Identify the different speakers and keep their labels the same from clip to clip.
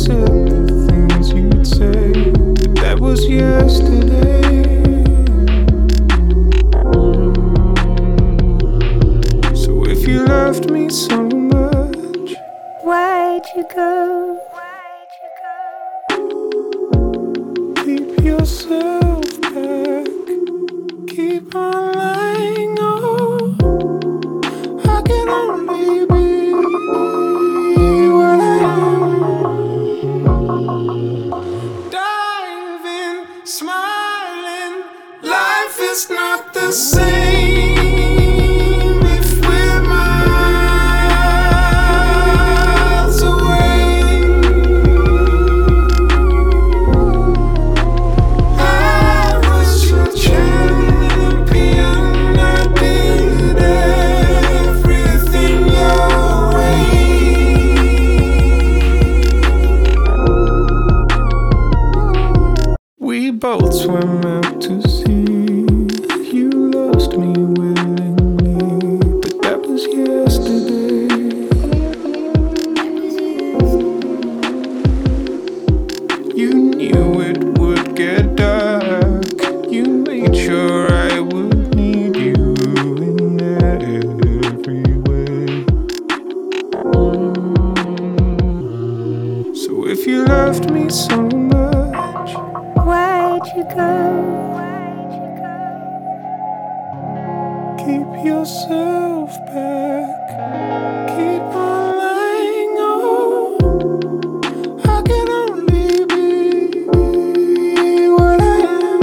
Speaker 1: said the things you'd say, but that was yesterday. So if you loved me so much,
Speaker 2: why'd you go?
Speaker 1: Keep yourself back, keep on lying. Oh, I can only be what I am. Diving, smiling, life is not the same if we're miles away. I was your champion, I did everything your way. We both swam out to sea. You lost me willingly, but that was yesterday. You knew it would get dark. You made sure I would need you in every way. So if you loved me so much,
Speaker 2: Why'd you go?
Speaker 1: keep yourself back, keep on lying. Oh, I can only be what I am.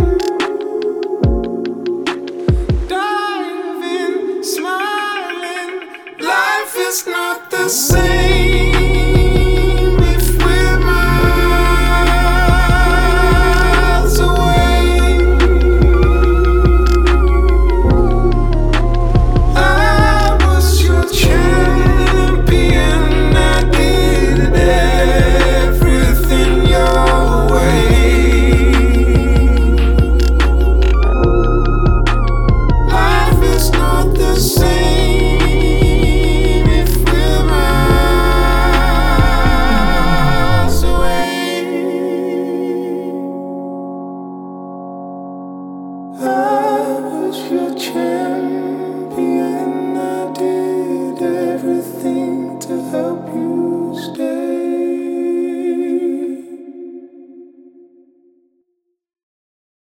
Speaker 1: Diving, smiling, life is not the same if we're miles away. I was your champion, I did everything your way. Life is not the same if we're miles away. I was your champion.